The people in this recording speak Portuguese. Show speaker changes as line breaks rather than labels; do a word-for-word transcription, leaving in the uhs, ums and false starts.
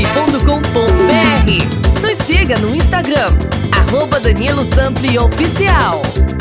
sampli ponto com ponto br. Nos siga no Instagram, arroba Danilo Sampli Oficial.